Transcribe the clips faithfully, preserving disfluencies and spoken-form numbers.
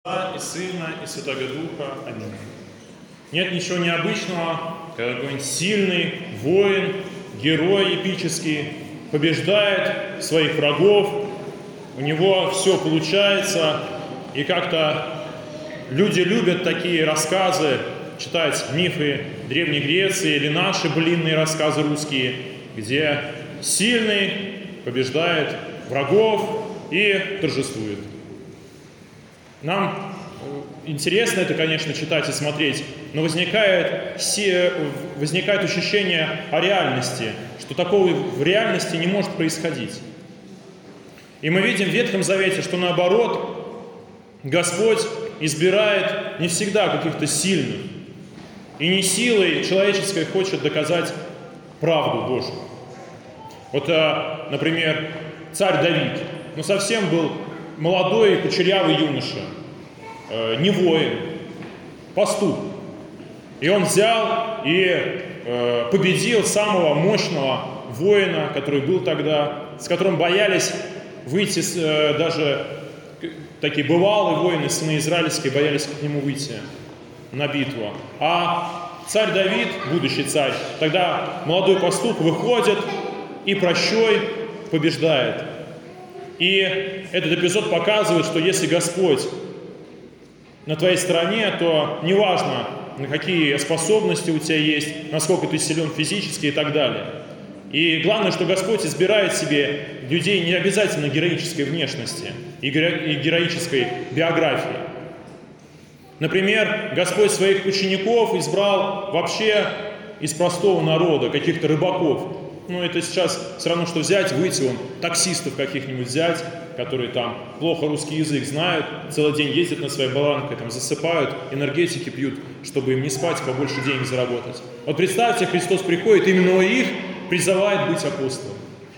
И Сына, и Святого Духа. Аминь. Нет ничего необычного, когда какой-нибудь сильный воин, герой эпический побеждает своих врагов, у него все получается, и как-то люди любят такие рассказы, читать мифы Древней Греции или наши былинные рассказы русские, где сильный побеждает врагов и торжествует. Нам интересно это, конечно, читать и смотреть, но возникает, возникает ощущение о реальности, что такого в реальности не может происходить. И мы видим в Ветхом Завете, что наоборот, Господь избирает не всегда каких-то сильных, и не силой человеческой хочет доказать правду Божью. Вот, например, царь Давид, ну совсем был молодой кучерявый юноша, э, не воин, пастух. И он взял и э, победил самого мощного воина, который был тогда, с которым боялись выйти, э, даже такие бывалые воины, сыны израильские, боялись к нему выйти на битву. А царь Давид, будущий царь, тогда молодой пастух выходит и прощой побеждает. И этот эпизод показывает, что если Господь на твоей стороне, то неважно, какие способности у тебя есть, насколько ты силен физически и так далее. И главное, что Господь избирает себе людей не обязательно героической внешности и героической биографии. Например, Господь своих учеников избрал вообще из простого народа, каких-то рыбаков. Ну, это сейчас все равно, что взять, выйти, вон, таксистов каких-нибудь взять, которые там плохо русский язык знают, целый день ездят на своей баланке, там засыпают, энергетики пьют, чтобы им не спать, побольше денег заработать. Вот представьте, Христос приходит, именно их призывает быть апостолом.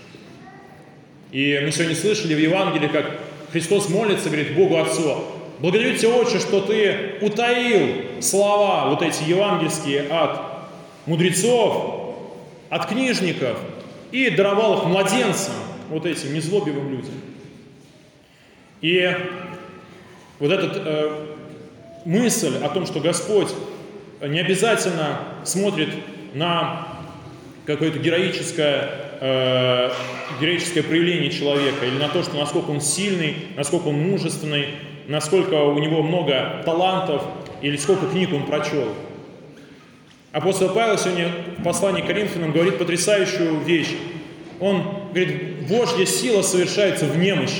И мы сегодня слышали в Евангелии, как Христос молится, говорит Богу Отцу: «Благодарю Тебя, Отче, что Ты утаил слова вот эти евангельские от мудрецов, от книжников, и даровал их младенцам, вот этим незлобивым людям». И вот эта э, мысль о том, что Господь не обязательно смотрит на какое-то героическое, э, героическое проявление человека, или на то, что насколько он сильный, насколько он мужественный, насколько у него много талантов, или сколько книг он прочел. Апостол Павел сегодня в послании к Коринфянам говорит потрясающую вещь. Он говорит: Божья сила совершается в немощи.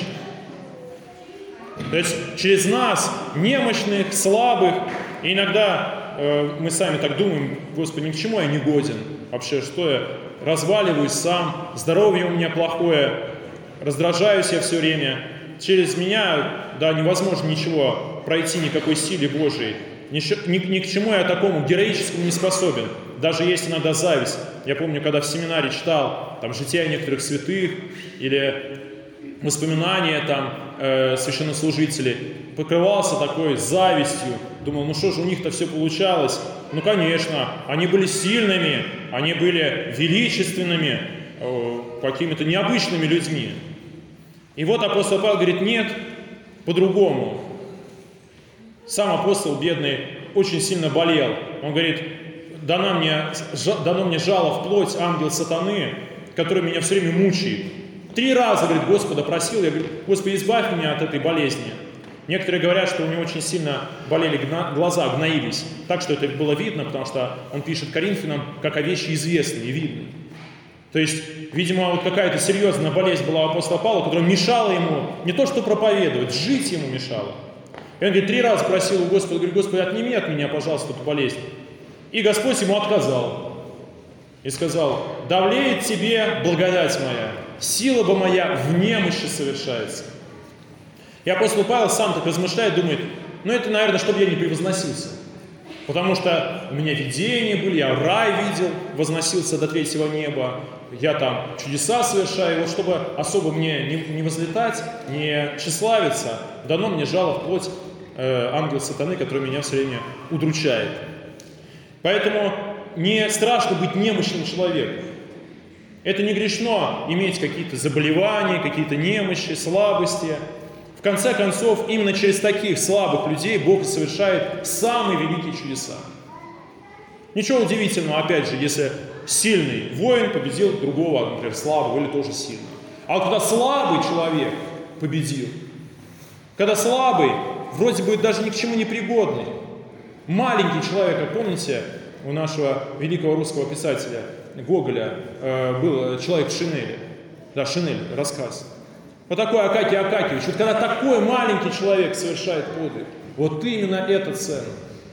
То есть через нас, немощных, слабых, и иногда э, мы сами так думаем: Господи, ни к чему я не годен. Вообще, что я разваливаюсь сам, здоровье у меня плохое, раздражаюсь я все время. Через меня, да, невозможно ничего пройти, никакой силе Божией. Ни, ни, ни к чему я такому героическому не способен. Даже есть иногда зависть. Я помню, когда в семинаре читал там жития некоторых святых или воспоминания там э, священнослужителей, покрывался такой завистью. Думал, ну что же у них-то все получалось? Ну, конечно, они были сильными, они были величественными, э, какими-то необычными людьми. И вот апостол Павел говорит: нет, по-другому. Сам апостол, бедный, очень сильно болел. Он говорит: дано мне, дано мне жало в плоть, ангел сатаны, который меня все время мучает. Три раза, говорит, Господа просил, я говорю: Господи, избавь меня от этой болезни. Некоторые говорят, что у него очень сильно болели глаза, гноились. Так что это было видно, потому что он пишет Коринфянам, как о вещи известной и видной. То есть, видимо, вот какая-то серьезная болезнь была у апостола Павла, которая мешала ему не то что проповедовать, жить ему мешала. И он, говорит, три раза просил у Господа, говорит: Господи, отними от меня, пожалуйста, эту болезнь. И Господь ему отказал. И сказал: да влеет тебе благодать моя, сила бы моя в немощи совершается. И апостол Павел сам так размышляет, думает: ну это, наверное, чтобы я не превозносился. Потому что у меня видения были, я рай видел, возносился до третьего неба, я там чудеса совершаю. И вот чтобы особо мне не, не возлетать, не тщеславиться, дано мне жало в плоть э, ангел сатаны, который меня все время удручает. Поэтому не страшно быть немощным человеком. Это не грешно иметь какие-то заболевания, какие-то немощи, слабости. В конце концов, именно через таких слабых людей Бог совершает самые великие чудеса. Ничего удивительного, опять же, если сильный воин победил другого, например, слабого или тоже сильного. А вот когда слабый человек победил, когда слабый, вроде бы даже ни к чему не пригодный, маленький человек, как помните, у нашего великого русского писателя Гоголя э, был человек в шинели. Да, шинель, рассказ. Вот такой Акакий Акакиевич. Вот когда такой маленький человек совершает подвиг, вот именно это ценно.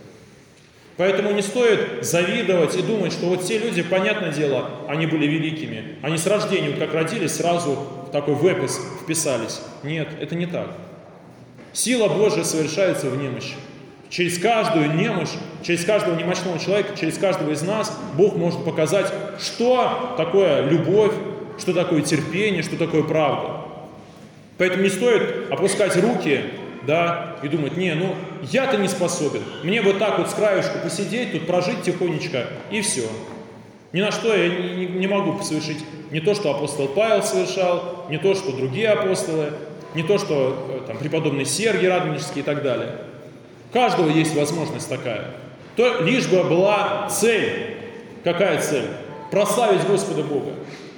Поэтому не стоит завидовать и думать, что вот те люди, понятное дело, они были великими. Они с рождения, вот как родились, сразу в такой вепис вписались. Нет, это не так. Сила Божия совершается в немощи. Через каждую немощь, через каждого немощного человека, через каждого из нас Бог может показать, что такое любовь, что такое терпение, что такое правда. Поэтому не стоит опускать руки, да, и думать: не, ну я-то не способен, мне вот так вот с краешку посидеть, тут прожить тихонечко, и все. Ни на что я не, не могу совершить не то, что апостол Павел совершал, не то, что другие апостолы, не то, что там преподобный Сергий Радонежский и так далее. У каждого есть возможность такая. То лишь бы была цель. Какая цель? Прославить Господа Бога.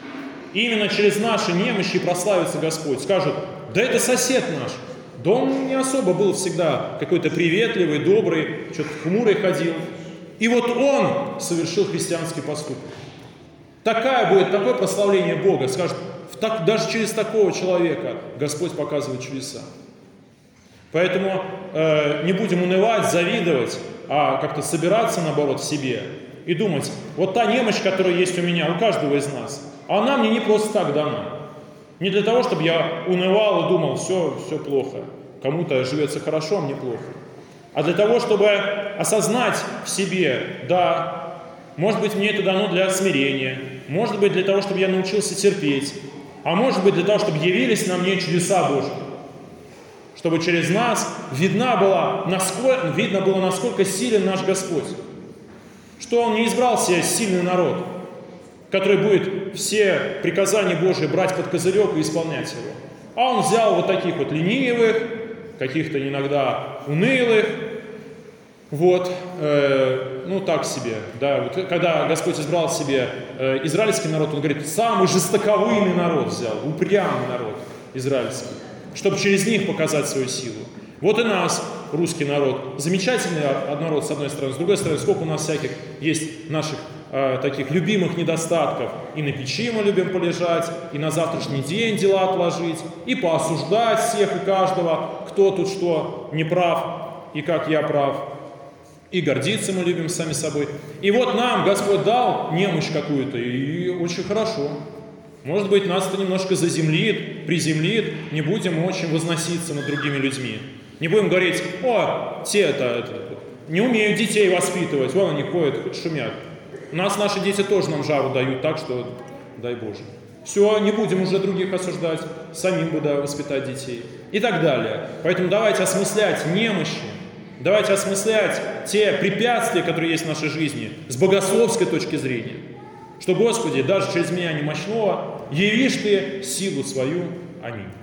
И именно через наши немощи прославится Господь. Скажут: да это сосед наш. Да он не особо был всегда какой-то приветливый, добрый, что-то хмурый ходил. И вот он совершил христианский поступок. Такая будет, такое прославление Бога. Скажут, так, даже через такого человека Господь показывает чудеса. Поэтому э, не будем унывать, завидовать, а как-то собираться, наоборот, в себе и думать: вот та немощь, которая есть у меня, у каждого из нас, она мне не просто так дана. Не для того, чтобы я унывал и думал: все, все плохо. Кому-то живется хорошо, а мне плохо. А для того, чтобы осознать в себе: да, может быть, мне это дано для смирения, может быть, для того, чтобы я научился терпеть, а может быть, для того, чтобы явились на мне чудеса Божьи. Чтобы через нас видна была, насколько, видно было, насколько силен наш Господь. Что Он не избрал себе сильный народ, который будет все приказания Божьи брать под козырек и исполнять его. А Он взял вот таких вот ленивых, каких-то иногда унылых, вот, э, ну так себе, да, вот, когда Господь избрал себе э, израильский народ, Он говорит: самый жестоковыйный народ взял, упрямый народ израильский, чтобы через них показать свою силу. Вот и нас, русский народ, замечательный народ, с одной стороны, с другой стороны, сколько у нас всяких есть наших э, таких любимых недостатков. И на печи мы любим полежать, и на завтрашний день дела отложить, и поосуждать всех и каждого, кто тут что не прав, и как я прав. И гордиться мы любим сами собой. И вот нам Господь дал немощь какую-то, и очень хорошо. Может быть, нас это немножко заземлит, приземлит, не будем очень возноситься над другими людьми. Не будем говорить: о, те это, это не умеют детей воспитывать, вон они ходят, хоть шумят. У нас наши дети тоже нам жару дают, так что дай Боже. Все, не будем уже других осуждать, самим бы да, воспитать детей. И так далее. Поэтому давайте осмыслять немощи, давайте осмыслять те препятствия, которые есть в нашей жизни, с богословской точки зрения. Что, Господи, даже через меня немощного явишь Ты силу свою. Аминь.